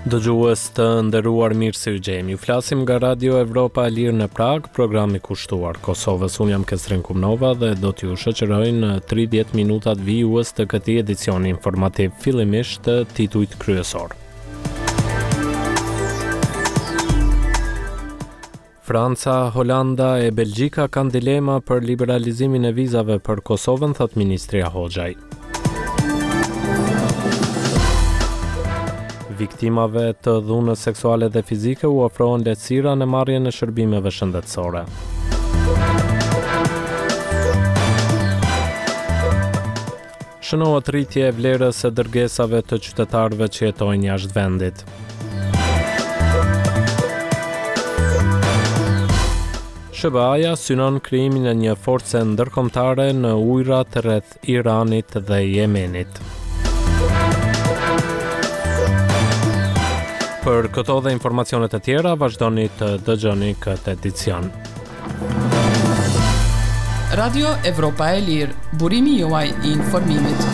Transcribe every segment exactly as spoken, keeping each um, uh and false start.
Dëgjues të nderuar, mirë se u gjemi. Ju flasim nga Radio Evropa e Lirë në Prag, programi kushtuar Kosovës. Unë jam Kestrin Kumnova dhe do t'ju shoqëroj në tridhjetë minutat vijues të këtij edicioni informativ, fillimisht të titujt kryesor. Franca, Holanda e Belgjika kanë dilema për liberalizimin e vizave për Kosovën, thot Ministria Hoxhaj. Viktimave të dhunës seksuale dhe fizike u ofrohen lehtësira në marrjen e shërbimeve shëndetësore. Shënohet rritje e vlerës së dërgesave të qytetarëve që jetojnë jashtë vendit. S B A-ja synon krijimin e një force ndërkombëtare në ujërat rreth Iranit dhe Yemenit. Për këto dhe informacionet e tjera, vazhdoni të dëgjoni këtë edicion. Radio Evropa e Lirë, burimi juaj i informimit.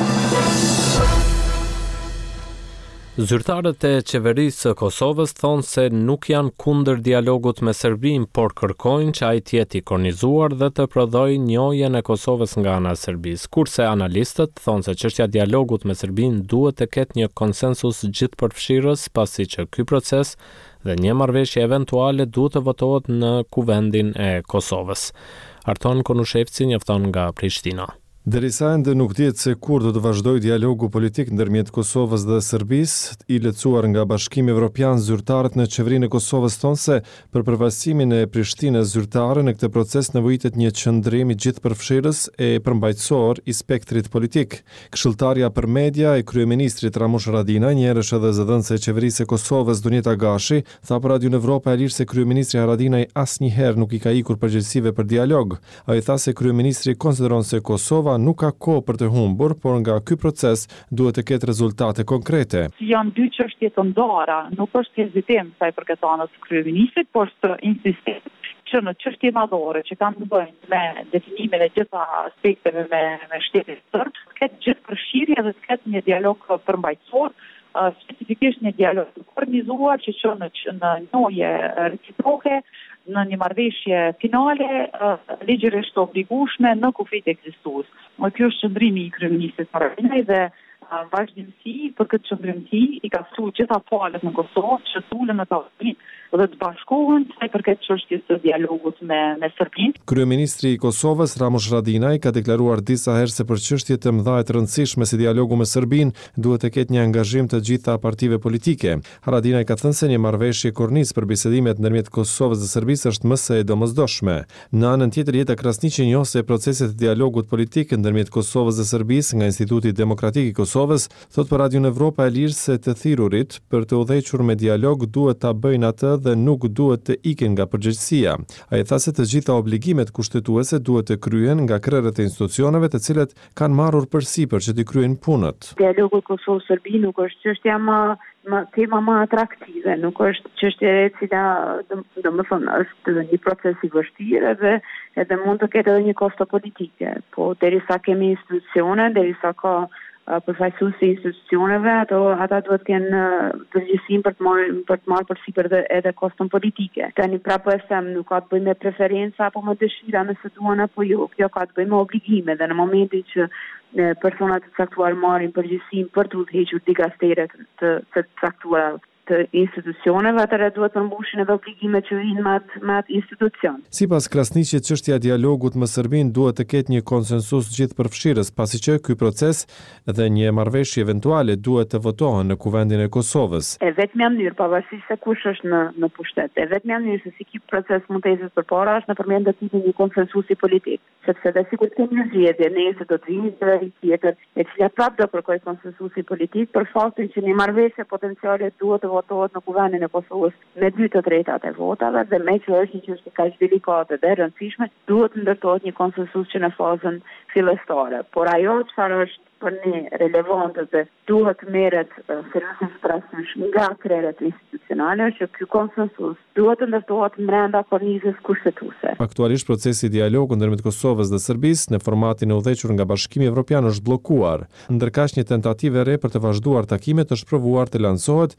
Zyrtarët e qeverisë së Kosovës thonë se nuk janë kundër dialogut me Serbinë, por kërkojnë që ai të jetë i kornizuar dhe të prodhojë njohjen e Kosovës nga ana e Serbisë. Kurse analistët thonë se çështja e dialogut me Serbinë duhet të ketë një konsensus gjithëpërfshirës, pasi që ky proces dhe një marrëveshje eventuale duhet të votohet në Kuvendin e Kosovës. Arton Konushevci njofton nga Prishtina. Derisa ende nuk dihet se kur do të vazhdojë dialogu politik ndërmjet Kosovës dhe Serbisë, i lehtësuar nga Bashkimi Evropian, zyrtarët në qeverinë e Kosovës thonë se për përfaqësimin e Prishtinës zyrtare në këtë proces nevojitet një qëndrim i gjithëpërfshirës e përmbajtësor i spektrit politik. Këshilltarja për media e kryeministrit Ramush Haradinaj, njerësh edhe zëdhënëse e qeverisë së Kosovës Dunjeta Gashi, tha për Radio Evropa e Lirë se kryeministri Haradinaj asnjëherë nuk i ka ikur përgjegjësive për dialog. Ai tha se kryeministri konsideron se Kosova nuk ka kohë për të humbur, por nga ky proces duhet të ketë rezultate konkrete. Janë dy çështje të ndara, nuk është hezitim sa i përket anës së kryeministrit, por të insistim që në çështje madhore që kanë të bëjnë me definimin e gjitha aspekteve me, me shtetin serb, të ketë gjithëpërfshirje dhe të ketë një dialog përmbajtësor, uh, specifikisht një dialog të kornizuar që që në, në njohje reciproke, në një marrëveshje finale, uh, ligjërisht të obligueshme në kufit ekzistues. Ky është qëndrimi i kryeministit Haradinaj dhe uh, vazhdimsi për këtë qëndrimsi i ka ftuar gjitha palët në Kosovë që tulen në tavolinë dhe të bashkohen sa i përket çështjes së dialogut me me Serbinë. Kryeministri i Kosovës Ramush Haradinaj ka deklaruar disa herë se për çështje të mëdha të rëndësishme si dialogu me Serbinë duhet të ketë një angazhim të gjitha partive politike. Haradinaj ka thënë se një marrëveshje kornizë për bisedimet ndërmjet Kosovës dhe Serbisë është më së e domosdoshme. Në anën tjetër, Jeta Krasniqi njoh se proceset e dialogut politik ndërmjet Kosovës dhe Serbisë nga Instituti Demokratik i Kosovës thot për Radio Evropa e Lirë se të thirrurit për të udhëhequr me dialog duhet ta bëjnë atë dhe nuk duhet të ikin nga përgjegjësia. Ai tha se të gjitha obligimet kushtetuese duhet të kryhen nga krerët e institucioneve të cilët kanë marrur përsipër që të kryejnë punët. Dialogu Kosovë-Serbi nuk është çështja më më tema më atraktive, nuk është çështje e cila domethënë është një proces i vështirë dhe edhe mund të ketë edhe një kosto politike. Po derisa kemi institucione, derisa ka përfaqësuesi i institucioneve, ato ata duhet të kenë përgjegjësinë për të marrë për të marrë përsipër edhe, edhe koston politike. Tani prapë e them, nuk ka të bëjë me preferenca apo me dëshira nëse duan apo jo. Kjo ka të bëjë me obligime dhe në momentin që personat të caktuar marrin përgjegjësinë për të udhëhequr dikasteret të të caktuara të institucioneve, atëherë duhet të mbushin edhe obligimet që vijnë me atë me atë institucion. Sipas Krasniqit, çështja e dialogut me Serbinë duhet të ketë një konsensus gjithëpërfshirës, pasi që ky proces dhe një marrëveshje eventuale duhet të votohen në Kuvendin e Kosovës. E vetmja mënyrë, pavarësisht se kush është në në pushtet, e vetmja mënyrë se si ky proces mund të ecë përpara është nëpërmjet ndërtimit një konsensusi politik, sepse dhe sikur të kemi zgjedhje, nëse do të vinë të tjetër, e cila prapë do kërkojë konsensusi politik për faktin që një marrëveshje potenciale duhet të votohet në Kuvendin e Kosovës me dy të tretat e votave dhe me që është një çështje kaq delikate dhe rëndësishme, duhet të ndërtohet një konsensus që në fazën fillestare. Por ajo çfarë është për ne relevante dhe duhet të merret seriozisht parasysh nga krerët institucionale që ky konsensus duhet të ndërtohet brenda kornizës kushtetuese. Aktualisht procesi i dialogut ndërmjet Kosovës dhe Serbisë në formatin e udhëhequr nga Bashkimi Evropian është bllokuar, ndërkaq një tentativë e re për të vazhduar takimet është provuar të lansohet nga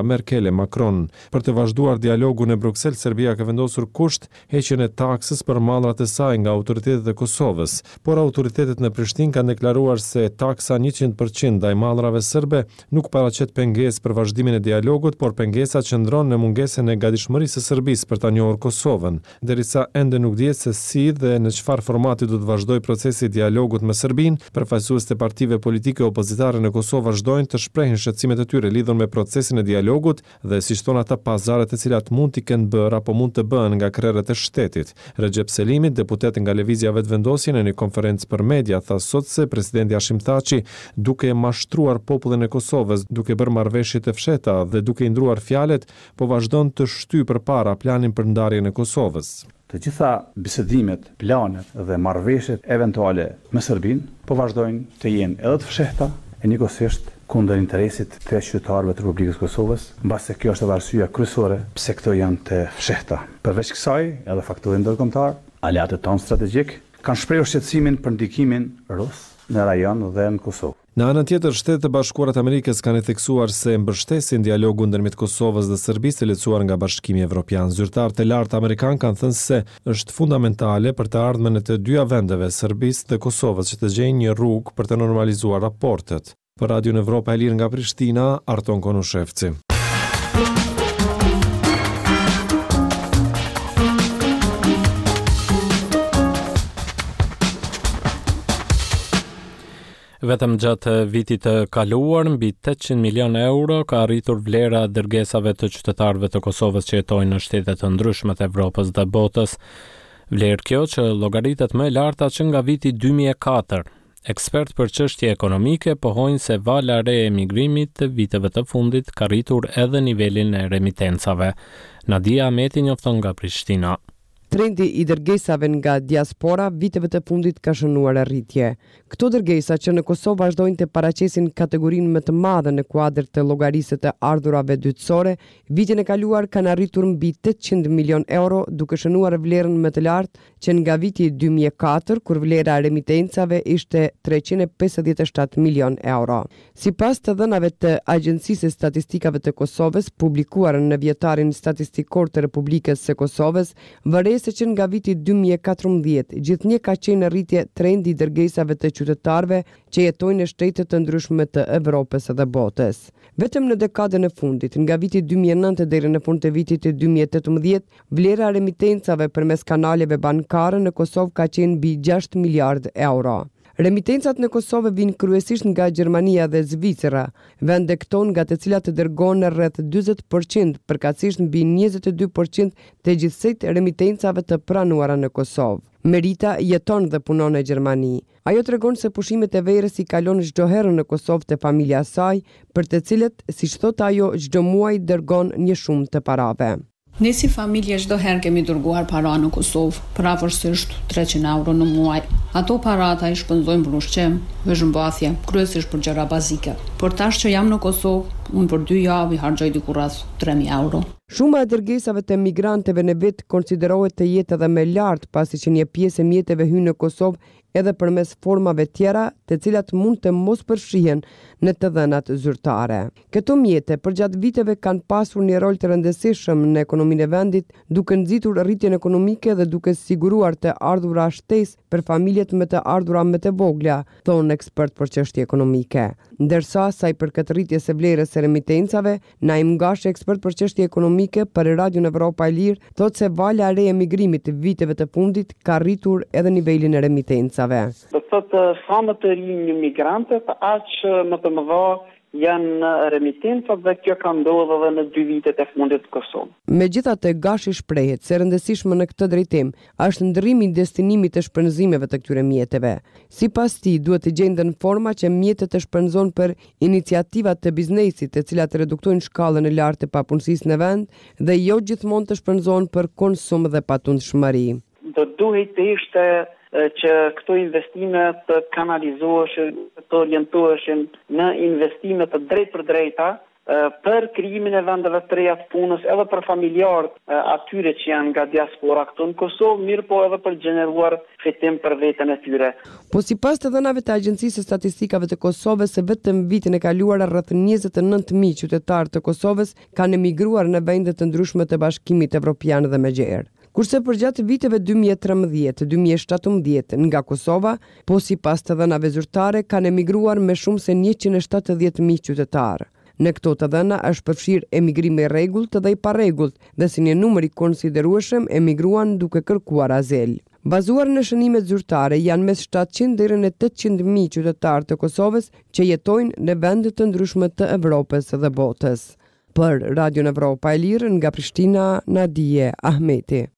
Merkel e Macron. Për të vazhduar dialogun në Bruksel, Serbia ka vendosur kusht heqjen e taksës për mallrat e saj nga autoritetet e Kosovës, por autoritetet në Prishtinë kanë deklaruar se taksa njëqind përqind ndaj mallrave serbe nuk paraqet pengesë për vazhdimin e dialogut, por pengesa qëndron në mungesën e gatishmërisë së Serbisë për ta njohur Kosovën, derisa ende nuk dihet se si dhe në çfarë formati do të vazhdojë procesi i dialogut me Serbinë. Përfaqësuesit e partive politike opozitare në Kosovë vazhdojnë të shprehin shqetësimet e tyre lidhur me procesin e dialogut dhe siç thon ata pazaret e cilat mund t'i kenë bërë apo mund të bëhen nga krerët e shtetit. Recep Selimi, deputet nga Lëvizja Vetëvendosje, në një konferencë për media tha sot se presidenti Hashim Thaçi, duke e mashtruar popullin e Kosovës, duke bërë marrëveshje të fshehta dhe duke i ndruar fjalët, po vazhdon të shtyjë përpara planin për ndarjen e Kosovës. Të gjitha bisedimet, planet dhe marrëveshjet eventuale me Serbinë po vazhdojnë të jenë edhe të fshehta e njëkohësisht kundër interesit të qytetarëve të Republikës Kosovës, mbase kjo është edhe arsyeja kryesore pse këto janë të fshehta. Përveç kësaj, edhe faktori ndërkombëtar, aleatët tonë strategjik kanë shprehur shqetësimin për ndikimin rus në rajon dhe në Kosovë. Në anën tjetër, Shtetet e Bashkuara të Amerikës kanë theksuar se mbështesin dialogun ndërmjet Kosovës dhe Serbisë të lehtësuar nga Bashkimi Evropian. Zyrtarët e lartë amerikanë kanë thënë se është fundamentale për të ardhmen e të dyja vendeve, Serbisë dhe Kosovës, që të gjejnë një rrugë për të normalizuar raportet. Për Radion Evropa e Lirë nga Prishtina, Arton Konushevci. Vetëm gjatë vitit të kaluar, mbi tetëqind milion euro ka arritur vlera e dërgesave të qytetarëve të Kosovës që jetojnë në shtete të ndryshme të Evropës dhe botës. Vlerë kjo që llogaritet më e larta që nga viti dy mijë e katër. Ekspert për çështje ekonomike pohojnë se vala e re e emigrimit të viteve të fundit ka rritur edhe nivelin e remitencave. Nadia Ahmeti njofton nga Prishtina. Trendi i dërgesave nga diaspora viteve të fundit ka shënuar arritje. Këto dërgesa që në Kosovë vazhdojnë të paraqesin kategorinë më të madhe në kuadër të llogarisë të ardhurave dytësore, vitin e kaluar kanë arritur mbi tetëqind milion euro, duke shënuar vlerën më të lartë që nga viti dy mijë e katër, kur vlera e remitencave ishte treqind e pesëdhjetë e shtatë milion euro. Sipas të dhënave të Agjencisë së Statistikave të Kosovës, publikuar në vjetarin statistikor të Republikës së Kosovës, vëre se që nga viti dy mijë e katërmbëdhjetë, gjithnjë ka qenë në rritje trendi i dërgesave të qytetarëve që jetojnë në shtete të ndryshme të Evropës dhe botës. Vetëm në dekadën e fundit, nga viti dy mijë e nëntë deri në fund të vitit dy mijë e tetëmbëdhjetë, vlera e remitencave përmes kanaleve bankare në Kosovë ka qenë mbi gjashtë miliardë euro. Remitencat në Kosovë vijnë kryesisht nga Gjermania dhe Zvicera, vende këto nga të cilat të dërgohen rreth dyzet përqind, përkatësisht mbi njëzet e dy përqind të gjithsejt remitencave të pranuara në Kosovë. Merita jeton dhe punon në Gjermani. Ajo tregon se pushimet e verës i kalon çdo herë në Kosovë te familja e saj, për të cilët, siç thotë ajo, çdo muaj dërgon një shumë të parave. Ne si familje çdo herë kemi dërguar para në Kosovë, pavarësisht treqind euro në muaj. Ato para ata i shpenzojmë për ushqim, veshmbathje, kryesisht për gjëra bazike. Por tash që jam në Kosovë, unë për dy javë i harxoj diku rreth tre mijë euro. Shuma e dërgesave të migranteve në vit konsiderohet të jetë edhe më lart, pasi që një pjesë e mjeteve hyn në Kosovë edhe përmes formave tjera, të cilat mund të mos përfshihen në të dhënat zyrtare. Këto mjete përgjatë viteve kanë pasur një rol të rëndësishëm në ekonominë e vendit, duke nxitur rritjen ekonomike dhe duke siguruar të ardhura shtesë për familjet me të ardhura më të vogla, thonë ekspert për çështje ekonomike. Ndërsa sa i përket rritjes së vlerës së remitencave, Naim Gashi, ekspert për çështje ekonomike për Radion Evropa e Lirë, thotë se vala e re e emigrimit të viteve të fundit ka rritur edhe nivelin e remitencave. Do të thotë sa më të rinj migrantët, aq më të mëdha janë remitencat dhe kjo ka ndodhur edhe në dy vitet e fundit të Kosovës. Megjithatë, Gashi shprehet se rëndësishme në këtë drejtim është ndryrimi i destinimit të shpenzimeve të këtyre mjeteve. Sipas tij, duhet të gjenden forma që mjetet të shpenzojnë për iniciativa të biznesit, të cilat reduktojnë shkallën e lartë të papunësisë në vend dhe jo gjithmonë të shpenzojnë për konsum dhe patundshmëri. Do duhet të ishte që këto investime të kanalizoheshin, të orientoheshin në investime të drejt për drejta për krijimin e vendeve të reja të punës, edhe për familjarët atyre që janë nga diaspora këtu në Kosovë, mirë po edhe për gjeneruar fitim për veten e tyre. Po sipas të dhënave të Agjencisë së Statistikave të Kosovës, vetëm vitin e kaluar rreth njëzet e nëntë mijë qytetarë të Kosovës kanë emigruar në vende të ndryshme të Bashkimit Evropian dhe me gjerë. Kurse për gjatë viteve dy mijë e tremëdhjetë - dy mijë e shtatëmbëdhjetë nga Kosova, po sipas të dhënave zyrtare kanë emigruar me shumë se njëqind e shtatëdhjetë mijë qytetarë. Në këto të dhëna është përfshirë emigrimi i rregullt dhe i parregullt, dhe si një numër i konsiderueshëm emigruan duke kërkuar azel. Bazuar në shënimet zyrtare, janë mes shtatëqind deri në tetëqind mijë qytetarë të Kosovës që jetojnë në vende të ndryshme të Evropës dhe botës. Për Radio Evropa e Lirë, nga Prishtina, Nadije Ahmeti.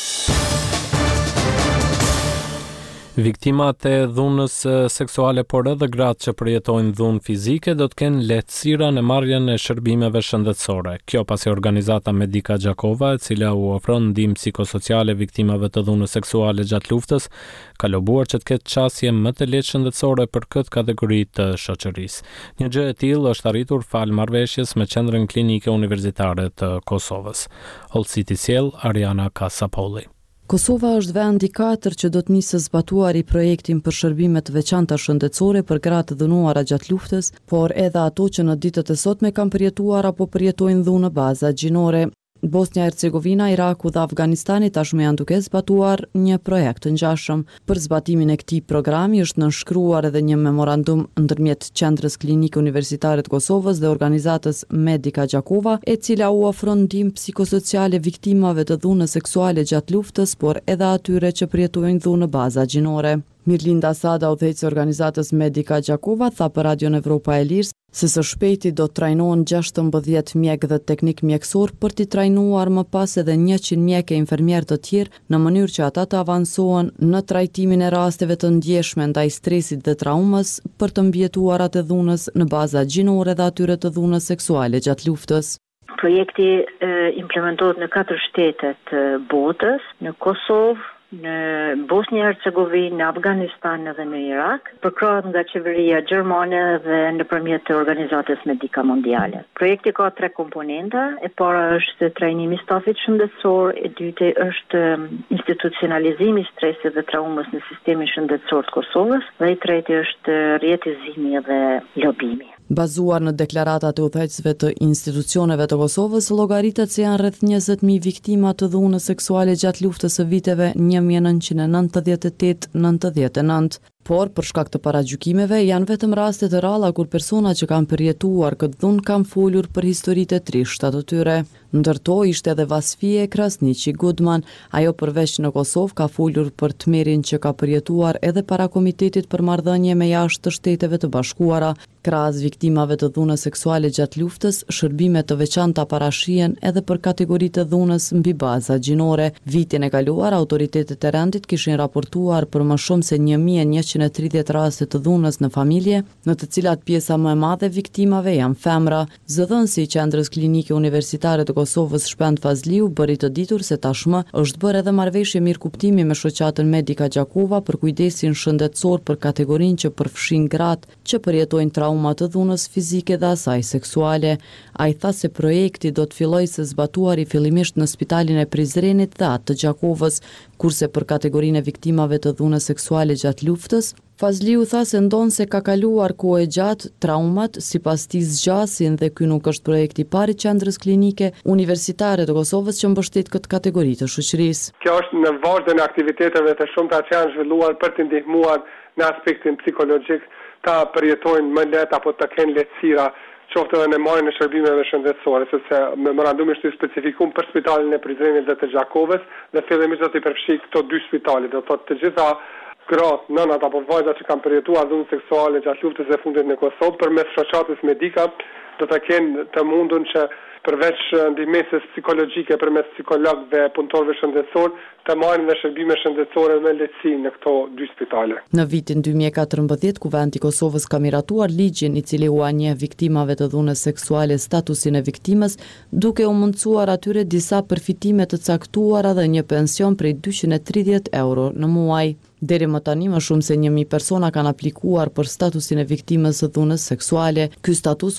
Viktimat e dhunës seksuale, por edhe gratë që përjetojnë dhunë fizike, do të kenë lehtësira në marrjen e shërbimeve shëndetësore. Kjo pasi organizata Medica Gjakova, e cila u ofron ndihmë psikosociale viktimave të dhunës seksuale gjatë luftës, ka lobuar që të ketë qasje më të lehtë shëndetësore për këtë kategori të shoqërisë. Një gjë e tillë është arritur fal marrëveshjes me Qendrën Klinike Universitare të Kosovës. Hollësiti sjell Ariana Kasapolli. Kosova është vend i katër që do të nisë zbatuari projektin për shërbime të veçanta shëndetësore për gratë dënuara gjatë luftës, por edhe ato që në ditët e sotme kanë përjetuar apo përjetojnë dhunë në baza gjinore. Bosnia Hercegovina, Iraku dhe Afganistani tashmë janë duke zbatuar një projekt të ngjashëm. Për zbatimin e këtij programi është nënshkruar edhe një memorandum ndërmjet Qendrës Klinike Universitare të Kosovës dhe organizatës Medica Gjakova, e cila u ofron ndihmë psikosociale viktimave të dhunës seksuale gjatë luftës, por edhe atyre që përjetojnë dhunë në baza gjinore. Mirlinda Sada, udhëheqësi i organizatës Medica Gjakova, tha për Radio Evropa e Lirë se së shpejti do të trajnohen gjashtëmbëdhjetë mjek dhe teknik mjekësor për t'i trajnuar më pas edhe njëqind mjek e infermierë të tjerë, në mënyrë që ata të avansohen në trajtimin e rasteve të ndjeshme ndaj stresit dhe traumës për të mbijetuarat e dhunës në baza gjinore dhe atyre të dhunës seksuale gjatë luftës. Projekti e, implementohet në katër shtete të botës, në Kosovë, në Bosnia Hercegovinë, në Afganistan dhe në Irak, përkrahet nga qeveria gjermane dhe nëpërmjet të organizatës Medica Mondiale. Projekti ka tre komponenta: e para është trajnimi i stafit shëndetësor, e dyta është institucionalizimi i stresit dhe traumës në sistemin shëndetësor të Kosovës, dhe e treta është rjetëzimi dhe lobimi. Bazuar në deklaratat e udhëheqësve të institucioneve të Kosovës, llogaritet se janë rreth njëzet mijë viktima të dhunës seksuale gjatë luftës së viteve një mijë e nëntëqind e nëntëdhjetë e tetë nëntëdhjetë e nëntë. Por, për shkak të paragjykimeve, janë vetëm raste të ralla kur persona që kanë përjetuar këtë dhunë kanë folur për historitë e trishta të tyre. Ndërto ishte edhe Vasfie Krasniqi Gudman, ajo përveç në Kosovë ka folur për tmerrin që ka përjetuar edhe para Komitetit për Marrëdhënie me jashtë të Shteteve të Bashkuara. Krahas viktimave të dhunës seksuale gjatë luftës, shërbime të veçanta parashihen edhe për kategoritë të dhunës mbi baza gjinore. Vitin e kaluar, autoritetet e rendit kishin raportuar për më shumë se një mijë e njëqind e tridhjetë raste të dhunës në familje, në të cilat pjesa më e madhe viktimave janë femra. Zëdhënësi i Qendrës Klinike Universitare të Kosovës Shpend Fazliu bëri të ditur se tashmë është bërë edhe marrëveshje mirëkuptimi me shoqatën Medica Gjakova për kujdesin shëndetësor për kategorinë që përfshin gratë që përjetojnë trauma të dhunës fizike dhe asaj seksuale. Ai tha se projekti do të fillojë së zbatuari fillimisht në spitalin e Prizrenit dhe atë të Gjakovës, kurse për kategorinë e viktimave të dhunës seksuale gjatë luftës, Fazliu tha se ndonë se ka kaluar kohë e gjatë, traumat sipas tij zgjasin dhe ky nuk është projekti i parë i Qendrës Klinike Universitare të Kosovës që mbështet këtë kategori të shoqërisë. Kjo është në vazhdim të aktiviteteve të shumta që janë zhvilluar për të ndihmuar në aspektin psikologjik ta përjetojnë më lehtë apo të kenë lehtësira qoftë edhe në marrjen e shërbimeve shëndetësore, sepse memorandumi është i specifikuar për spitalin e Prizrenit dhe të Gjakovës dhe fillimisht do të përfshijë këto dy spitale, do thotë të gjitha gratë, nënat apo vajzat që kanë përjetuar dhunë seksuale gjatë luftës së fundit në Kosovë përmes shoqatës Medica do të kenë të mundun që përveç ndihmës psikologjike përmes psikologëve dhe punëtorëve shëndetësor të marrin dhe shërbime shëndetësore me lehtësi në këto dy spitale. Në vitin dy mijë e katërmbëdhjetë, Kuvendit i Kosovës ka miratuar ligjin i cili u njeh viktimave të dhunës seksuale statusin e viktimës, duke u mundsuar atyre disa përfitime të caktuara dhe një pension prej dyqind e tridhjetë euro në muaj. Deri më tani më shumë se një mijë persona kanë aplikuar për statusin e viktimës së dhunës seksuale. Ky status u është pranuar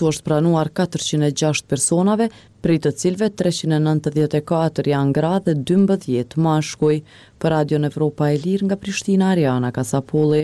pranuar katërqind e gjashtë personave, prej të cilëve treqind e nëntëdhjetë e katër janë gra dhe dymbëdhjetë mashkuj. Për Radion Evropa e Lirë nga Prishtina, Ariana Kasapolli.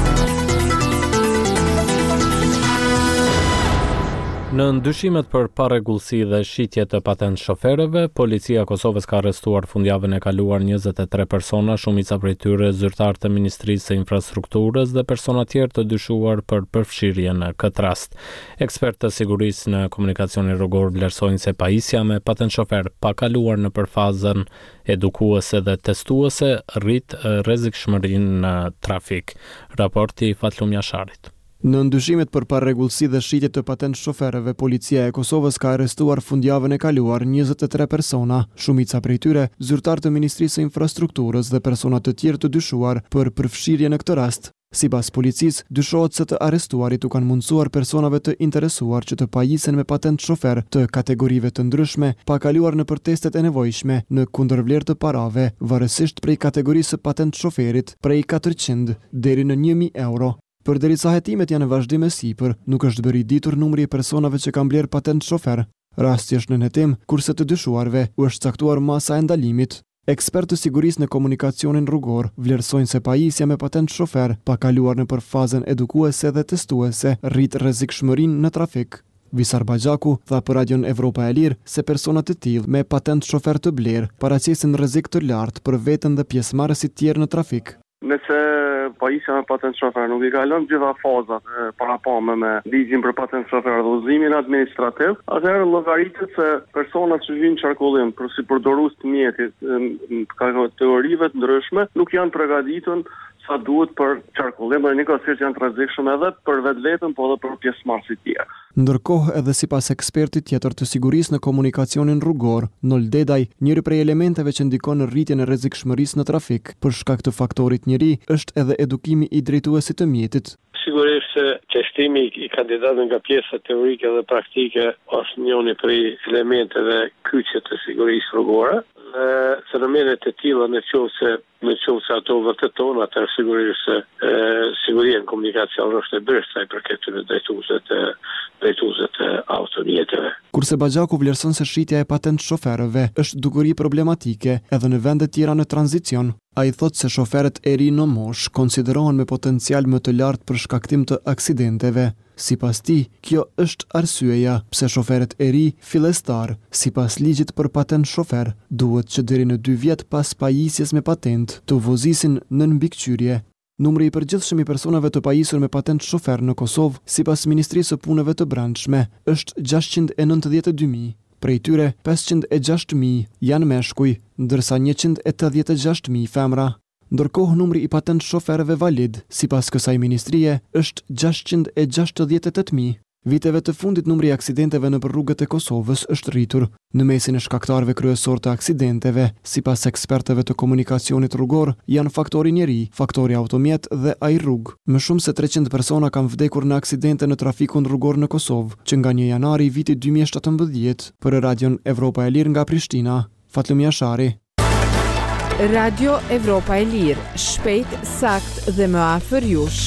Në ndyshimet për parregullsi dhe shitje të patent shoferëve, policia e Kosovës ka arrestuar fundjavën e kaluar njëzet e tre persona, shumica prej tyre zyrtar të Ministrisë së Infrastrukturës dhe persona tjerë të dyshuar për përfshirje në këtë rast. Ekspertë të sigurisë në komunikacionin rrugor vlerësojnë se pajisja me patent shofer pa kaluar në përfazën edukuese dhe testuese rrit rrezikshmërinë në trafik. Raporti Fatlum Jasharit. Në ndyshimet për parregullsi dhe shitje të patent shoferëve, policia e Kosovës ka arrestuar fundjavën e kaluar njëzet e tre persona, shumica prej tyre zyrtar të Ministrisë së Infrastrukturës dhe persona të tjerë të dyshuar për përfshirje në këtë rast. Sipas policisë, dyshohet se të arrestuarit u kanë mundsuar personave të interesuar që të pajisen me patent shofer të kategorive të ndryshme, pa kaluar në për testet e nevojshme në kundërvlerë të parave, varësisht prej kategorisë patent shoferit, prej katërqind deri në një mijë euro. Përderisa hetimet janë në vazhdim e sipër, nuk është bërë i ditur numri i personave që kanë bler patent shofer. Rasti është në hetim, kurse të dyshuarve u është caktuar masa e ndalimit. Ekspertë të sigurisë në komunikacionin rrugor vlerësojnë se pajisja me patent shofer, pa kaluar në për fazën edukuese dhe testuese, rrit rrezikshmërinë në trafik. Visar Baxhaku tha për Radion Evropa e Lirë se personat të tillë me patent shofer të bler paraqesin rrezik të lartë për veten dhe pjesëmarrësit tjerë në trafik. Nëse pajisja me patent shofer nuk i kalon gjitha fazat e parapame me ligjin për patent shofer dhe udhëzimin administrativ, atëherë llogaritet se personat që vinë qarkullim për si përdorues të mjetit në kategorive të ndryshme nuk janë përgatitur sa duhet për qarkullim, dhe njëkohësisht janë të rrezikshëm edhe për vetveten, po edhe për pjesëmarrësit tjerë. Ndërkohë, edhe sipas ekspertit tjetër të sigurisë në komunikacionin rrugor, Nol Dedaj, njëri prej elementeve që ndikon në rritjen e rrezikshmërisë në trafik për shkak të faktorit njëri, është edhe edukimi i drejtuesit të mjetit. Sigurisht se testimi i kandidatëve nga pjesa teorike dhe praktike është njëri prej elementeve kyçe të sigurisë rrugore. Dhe fenomenet e tilla në qoftë se në qoftë se ato vërtetojnë, atëherë sigurisht se siguria në komunikacion është e bërë sa i përket të drejtuesve të drejtuesve të automjeteve. Kurse Baxhaku vlerëson se shitja e patent shoferëve është dukuri problematike edhe në vende tjera në tranzicion. Ai thotë se shoferët e ri në moshë konsiderohen me potencial më të lartë për shkaktim të aksidenteve. Sipas tij, kjo është arsyeja pse shoferët e ri fillestar, sipas ligjit për patent shofer, duhet që deri në dy vjet pas pajisjes me patent të vozisin në mbikëqyrje. Numri i përgjithshëm i personave të pajisur me patent shofer në Kosovë, sipas Ministrisë së Punëve të Brendshme, është gjashtëqind e nëntëdhjetë e dy mijë. Prej tyre, pesëqind e gjashtë mijë janë meshkuj, ndërsa njëqind e tetëdhjetë e gjashtë mijë femra. Ndërkohë numri i patent shoferëve valid, sipas kësaj ministrie, është gjashtëqind e gjashtëdhjetë e tetë mijë. Viteve të fundit numri i aksidenteve në rrugët e Kosovës është rritur. Në mesin e shkaktarëve kryesor të aksidenteve, sipas ekspertëve të komunikacionit rrugor, janë faktori njeri, faktori automjet dhe ai rrugë. Më shumë se treqind persona kanë vdekur në aksidente në trafikun rrugor në Kosovë, që nga një janari i vitit dy mijë e shtatëmbëdhjetë. Për Radion Evropa e Lirë nga Prishtina, Fatlum Jashari. Radio Evropa e Lirë, shpejt, sakt dhe më afër jush.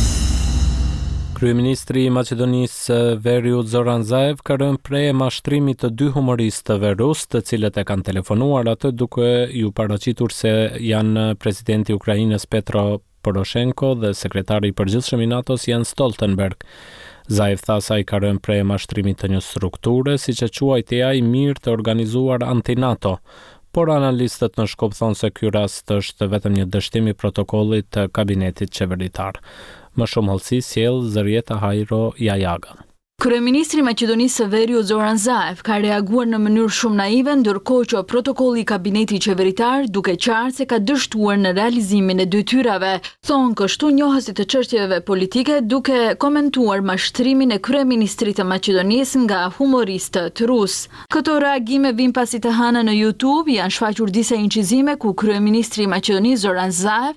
Kryeministri i Maqedonisë Veriut Zoran Zaev ka rënë prej mashtrimit të dy humoristëve rus, të cilët e kanë telefonuar atë duke ju paraqitur se janë presidenti i Ukrainës Petro Poroshenko dhe sekretari i përgjithshëm i NATO-s Jens Stoltenberg. Zaev tha se ai ka rënë prej mashtrimit të një strukture, siç e quajti ai, mirë të organizuar anti-NATO. Por analistët në Shkup thonë se ky rast është vetëm një dështim i protokollit të kabinetit qeveritar. Më shumë hollësi sjell Zërieta Hajro Jajaga. Kryeministri i Maqedonisë së Veriut Zoran Zaev ka reaguar në mënyrë shumë naive, ndërkohë që protokolli i kabinetit qeveritar duke qartë se ka dështuar në realizimin e detyrave, thonë kështu njohësit të çështjeve politike duke komentuar mashtrimin e kryeministrit të Maqedonisë nga humoristët rus. Këto reagime vijnë pasi të hënën në YouTube janë shfaqur disa incizime ku kryeministri i Maqedonisë Zoran Zaev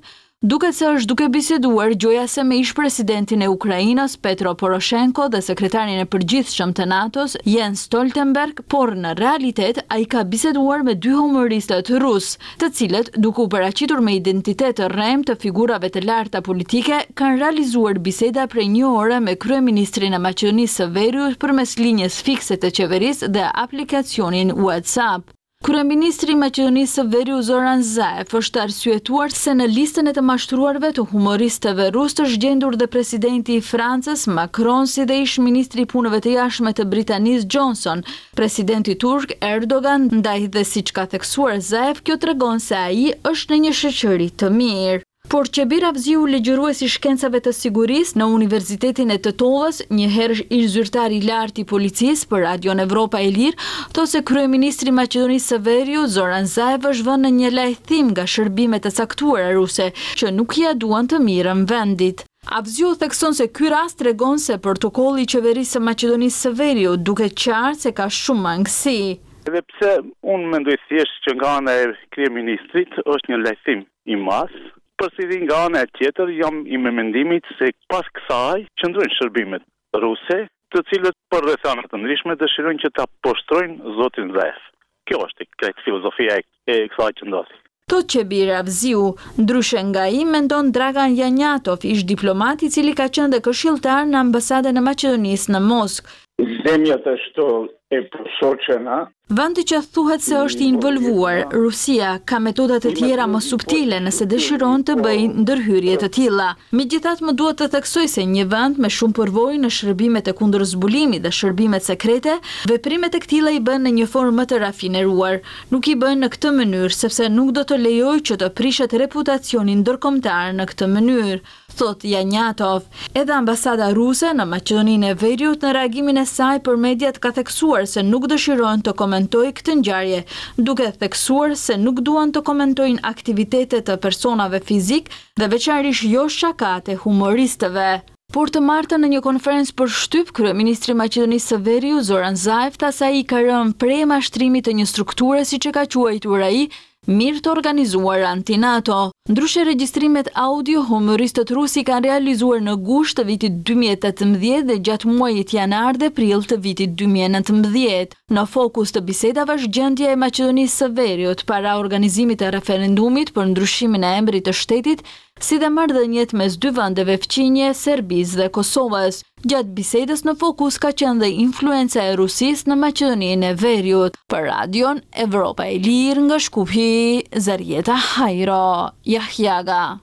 Duket se është duke biseduar gjojase me ish presidentin e Ukrainës Petro Poroshenko dhe sekretarin e përgjithshëm të NATO-s Jens Stoltenberg, por në realitet ai ka biseduar me dy humoristët rus, të cilët, duke u paraqitur me identitet të rrem të figurave të larta politike, kanë realizuar biseda prej një ore me kryeministrin e Maqedonisë së Veriut përmes linjës fikse të qeverisë dhe aplikacionin WhatsApp. Kryeministri i Maqedonisë së Veriut Zoran Zaev është arsyetuar se në listën e të mashtruarve të humoristëve rus është gjendur dhe presidenti i Francës Macron si dhe ish ministri i punëve të jashtme të Britanisë Johnson, presidenti turk Erdogan, ndaj dhe siç ka theksuar Zaev, kjo tregon se ai është në një shoqëri të mirë. Por Qebir Avziu, legjëruesi i shkencave të sigurisë në Universitetin e Tetovës, një herë ish zyrtar i lartë i policisë për Radion Evropa e Lirë, thotë se kryeministri i Maqedonisë së Veriut Zoran Zaev është vënë në një lajthim nga shërbimet e caktuara ruse, që nuk ia duan të mirën vendit. Avziu thekson se ky rast tregon se protokolli i qeverisë së Maqedonisë së Veriut duket qartë se ka shumë mangësi. Edhe pse unë mendoj thjesht që nga ana e kryeministrit është një lajthim i madh, por si dhe nga ana tjetër jam i me mendimit se pas kësaj qëndrojnë shërbimet ruse, të cilët për rrethana të ndryshme dëshirojnë që ta poshtrojnë zotin Zaev. Kjo është krejt filozofia e kësaj që ndodhi. Tot Qebir Avziu, ndryshe nga ai, mendon Dragan Janjatov, ish diplomat i cili ka qenë dhe këshilltar në ambasadën e Maqedonisë në Moskë. Zemljata što e poshoqena. Vendi që thuhet se është i involvuar, Rusia, ka metoda të tjera më subtile nëse dëshiron të bëjë ndërhyrje të tilla. Megjithatë, më duhet të theksoj se një vend me shumë përvojë në shërbimet e kundërzbulimit dhe shërbimet sekrete, veprimet e këtilla i bën në një formë më të rafineruar. Nuk i bën në këtë mënyrë sepse nuk do të lejojë që të prishet reputacionin ndërkombëtar në këtë mënyrë, thot Janjatov. Edhe ambasada ruse në Maqedoninë e Veriut në reagimin e saj për mediat ka theksuar se nuk dëshiron të komentojë këtë ngjarje, duke theksuar se nuk duan të komentojnë aktivitetet të personave fizik dhe veçanërisht jo shakat e humoristëve. Por të martën në një konferencë për shtyp, kryeministri i Maqedonisë së Veriut Zoran Zaev tha se ai ka rënë prej mashtrimit të një strukture siç e ka quajtur ai, mirë të organizuar anti-NATO. Ndryshe regjistrimet audio, humoristët rusi kanë realizuar në gusht të vitit dy mijë e tetëmbëdhjetë dhe gjatë muajit janar dhe prill të vitit dy mijë e nëntëmbëdhjetë. Në fokus të bisedave është gjendja e Maqedonisë së Veriut para organizimit të referendumit për ndryshimin e emrit të shtetit, si dhe marrëdhëniet mes dy vendeve fqinje, Serbisë dhe Kosovës. Gjatë bisedës në fokus ka qenë dhe influenca e Rusisë në Maqedoninë e Veriut. Për Radion Evropa e Lirë nga Shkupi, Zarieta Hajro, Jahjaga.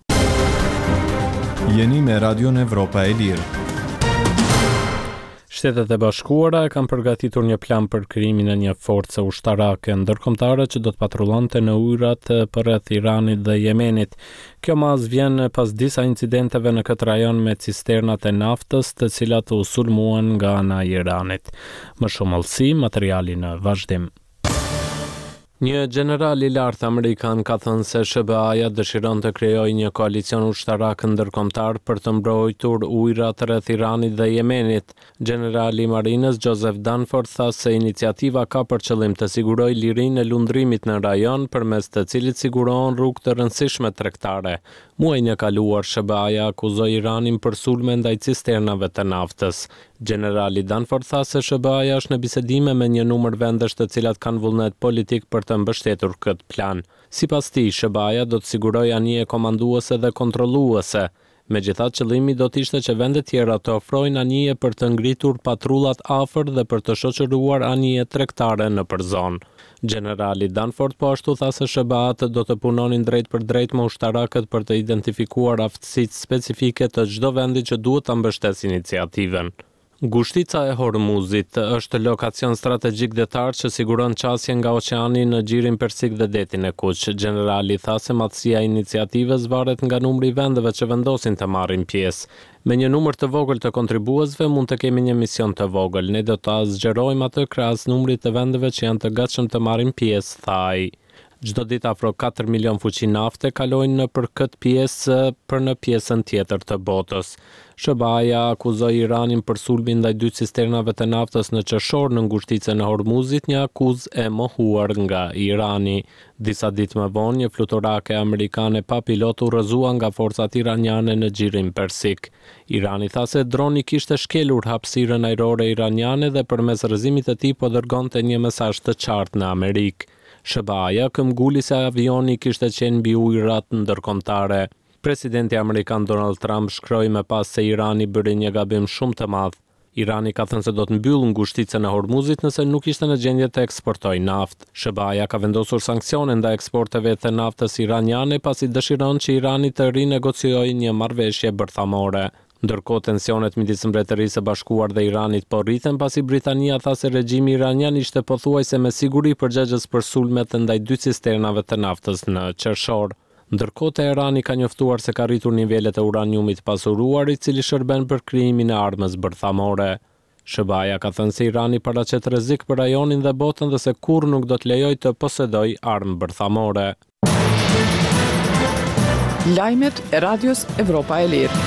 Jeni me Radion Evropa e Lirë. Shtetet e Bashkuara kanë përgatitur një plan për krijimin e një force ushtarake ndërkombëtare që do të patrullonte në ujërat përreth Iranit dhe Yemenit. Kjo mas vjen pas disa incidenteve në këtë rajon me cisternat e naftës, të cilat u sulmuan nga ana e Iranit. Më shumë hollësi, materiali në vazhdim. Një general i lartë amerikan ka thënë se S B A-ja dëshiron të krijojë një koalicion ushtarak ndërkombëtar për të mbrojtur ujërat rreth Iranit dhe Yemenit. Generali i Marinës Joseph Dunford tha se iniciativa ka për qëllim të sigurojë lirinë e lundrimit në rajon, përmes të cilit sigurohen rrugë të rëndësishme tregtare. Muajin e kaluar S B A-ja akuzoi Iranin për sulme ndaj cisternave të naftës. Generali Dunford tha se S B A-ja është në bisedime me një numër vendesh të cilat kanë vullnet politik për të mbështetur këtë plan. Sipas tij, S B A-ja do të sigurojë anije komanduese dhe kontrolluese. Megjithatë, qëllimi do të ishte që vendet tjera të ofrojnë anije për të ngritur patrullat afër dhe për të shoqëruar anije tregtare nëpër zonë. Generali Dunford po ashtu tha se S B A-t do të punonin drejt për drejt me ushtarakët për të identifikuar aftësitë specifike të çdo vendi që duhet ta mbështesë iniciativën. Gushtica e Hormuzit është lokacion strategjik detar që siguron qasje nga oqeani në gjirin persik dhe detin e Kuq. Generali tha se madhësia e iniciativës varet nga numri i vendeve që vendosin të marrin pjesë. Me një numër të vogël të kontribuesve mund të kemi një mision të vogël. Ne do ta zgjerojmë atë krahas numrit të vendeve që janë të gatshëm të marrin pjesë, tha ai. Çdo ditë afro katër milion fuqi nafte kalojnë nëpër këtë pjesë për në pjesën tjetër të botës. S B A-ja akuzoi Iranin për sulmin ndaj dy cisternave të naftës në qershor në ngushticën e Hormuzit, një akuzë e mohuar nga Irani. Disa ditë më vonë, një fluturake amerikane pa pilot u rrëzua nga forcat iraniane në xhirin persik. Irani tha se droni kishte shkelur hapësirën ajrore iraniane dhe përmes rrëzimit të tij po dërgonte një mesazh të qartë në Amerikë. S B A-ja këmbguli se avioni kishte qenë mbi ujërat ndërkombëtare. Presidenti amerikan Donald Trump shkroi më pas se Irani bëri një gabim shumë të madh. Irani ka thënë se do të mbyllë ngushticën e Hormuzit nëse nuk ishte në gjendje të eksportojë naftë. S B A-ja ka vendosur sanksione ndaj eksporteve të naftës iraniane pasi dëshiron që Irani të rinegociojë një marrëveshje bërthamore. Ndërkohë tensionet midis Mbretërisë së Bashkuar dhe Iranit po rriten pasi Britania tha se regjimi iranian ishte pothuajse me siguri përgjegjës për sulmet ndaj dy cisternave të naftës në qershor. Ndërkohë Teherani ka njoftuar se ka rritur nivelet e uraniumit pasuruar, i cili shërben për krijimin e armës bërthamore. S B A-ja ka thënë se Irani paraqet rrezik për rajonin dhe botën dhe se kurrë nuk do të lejojë të posedojë armë bërthamore. Lajmet e Radios Evropa e Lirë.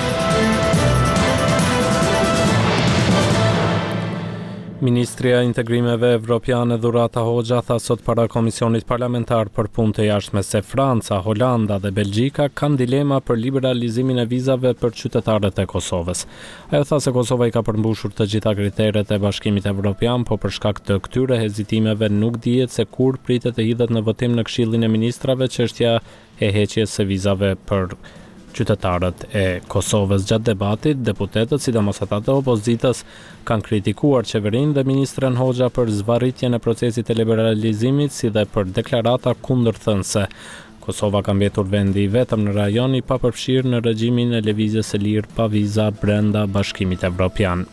Ministria e Integrimeve Evropiane Dhurata Hoxha tha sot para Komisionit Parlamentar për Punë të Jashtme se Franca, Holanda dhe Belgjika kanë dilema për liberalizimin e vizave për qytetarët e Kosovës. Ajo tha se Kosova i ka përmbushur të gjitha kriteret e Bashkimit Evropian, po për shkak të këtyre hezitimeve nuk dihet se kur pritet të hidhet në votim në Këshillin e Ministrave çështja e heqjes së vizave për qytetarët e Kosovës. Gjatë debatit, deputetët, sidomos ata të opozitës, kanë kritikuar qeverinë dhe ministren Hoxha për zvarritjen e procesit të liberalizimit, si dhe për deklarata kundërthënëse. Kosova ka mbetur vendi i vetëm në rajon i papërfshirë në regjimin e lëvizjes së lirë pa viza brenda Bashkimit Evropian.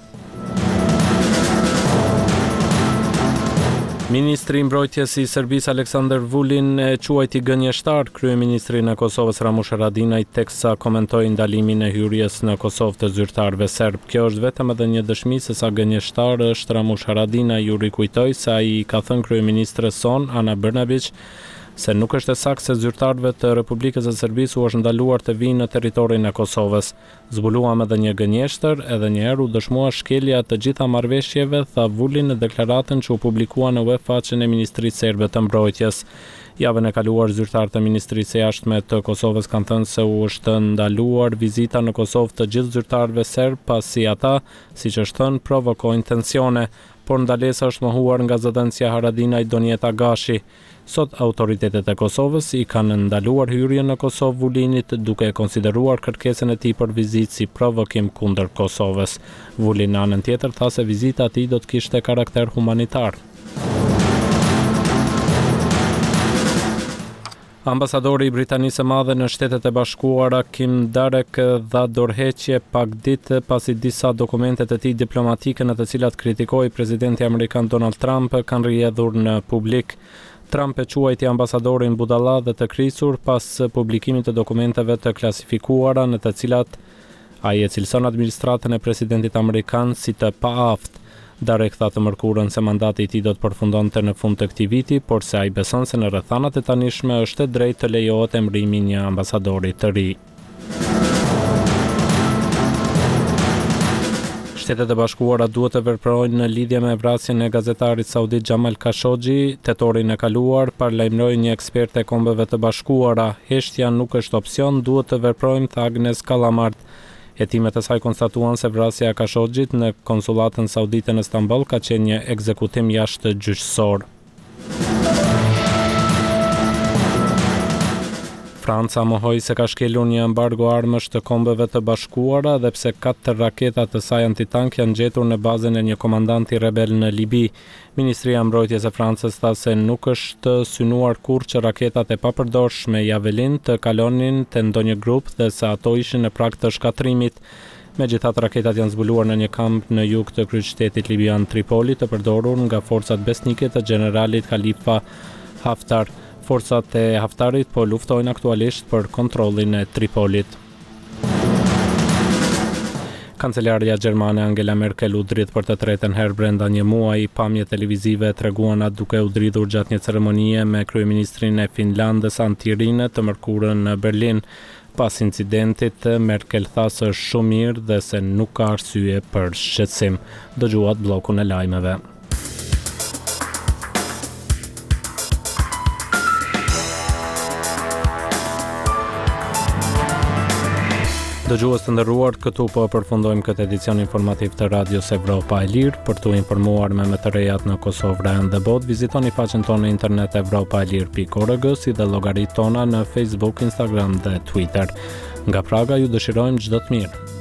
Ministri i Mbrojtjes i Serbisë Aleksandar Vulin e quajti gënjeshtar kryeministrin e Kosovës Ramush Haradinaj teksa komentoi ndalimin e hyrjes në Kosovë të zyrtarëve serb. Kjo është vetëm edhe një dëshmi se sa gënjeshtar është Ramush Haradinaj, ju rikujtoi se ai ka thënë kryeministres son Ana Brnabić se nuk është e saktë se zyrtarëve të Republikës së Serbisë u është ndaluar të vinë në territorin e Kosovës. Zbuluam edhe një gënjeshtër, edhe një herë u dëshmua shkelja të gjitha marrëveshjeve, tha Vulin në deklaratën që u publikua në web faqen e Ministrisë Serbe të Mbrojtjes. Javën e kaluar zyrtarët e Ministrisë së Jashtme të Kosovës kanë thënë se u është ndaluar vizita në Kosovë të gjithë zyrtarëve serb pasi ata, siç është thënë, provokojnë tensione, por ndalesa është mohuar nga zëdhënësja Haradinaj Donjeta Gashi. Sot autoritetet e Kosovës i kanë ndaluar hyrjen në Kosovë Vulinit duke e konsideruar kërkesën e tij për vizitë si provokim kundër Kosovës. Vulin në anën tjetër tha se vizita e tij do të kishte karakter humanitar. Ambasadori i Britanisë së Madhe në Shtetet e Bashkuara Kim Darek dha dorëheqje pak ditë pasi disa dokumente të tij diplomatike në të cilat kritikoi presidenti amerikan Donald Trump kanë rrjedhur në publik. Trump e quajti ambasadorin budalla dhe të krisur pas publikimit të dokumenteve të klasifikuara në të cilat ai e cilëson administratën e presidentit amerikan si të paaftë. Darek tha të mërkurën se mandati i tij do të përfundonte në fund të këtij viti, por se ai beson se në rrethanat e tanishme është e drejtë të lejohet emërimi një ambasadori të ri. Shtetet e Bashkuara duhet të veprojnë në lidhje me vrasjen e gazetarit saudit Jamal Khashoggi. Tetorin e kaluar paralajmëroi një ekspert e Kombeve të Bashkuara. Heshtja nuk është opsion, duhet të veprojmë, tha Agnes Kalamart. Hetimet e saj konstatuan se vrasja e Khashogjit në konsulatën saudite në Stamboll ka qenë një ekzekutim jashtë gjyqësor. Franca mohoi se ka shkelur një embargo armësh të Kombeve të Bashkuara dhe pse katër raketa të saj antitank janë gjetur në bazën e një komandanti rebel në Libi. Ministria e Mbrojtjes e Francës tha se nuk është synuar kurrë që raketat e papërdorshme Javelin të kalonin te ndonjë grup dhe se ato ishin në prag të shkatrimit. Megjithatë, raketat janë zbuluar në një kamp në jug të kryeqytetit libian Tripoli, të përdorur nga forcat besnike të generalit Khalifa Haftar. Forcat e Haftarit po luftojnë aktualisht për kontrollin e Tripolit. Kancelaria gjermane Angela Merkel u drit për të tretën herë brenda një muaji. Pamje televizive treguan atë duke u dritur gjatë një ceremonie me kryeministrin e Finlandës Antti Rinne të mërkurën në Berlin. Pas incidentit, Merkel tha se është shumë mirë dhe se nuk ka arsye për shqetësim. Dëgjuat bllokun e lajmeve. Dëgjues të nderuar, këtu po përfundojmë këtë edicion informativ të Radios Evropa e Lirë. Për t'u informuar me më të rejat në Kosovë, Vran dhe botë, vizitoni faqen tonë në internet evropa e lirë pikë org, si dhe llogaritë tona në Facebook, Instagram dhe Twitter. Nga Praga ju dëshirojmë çdo të mirë.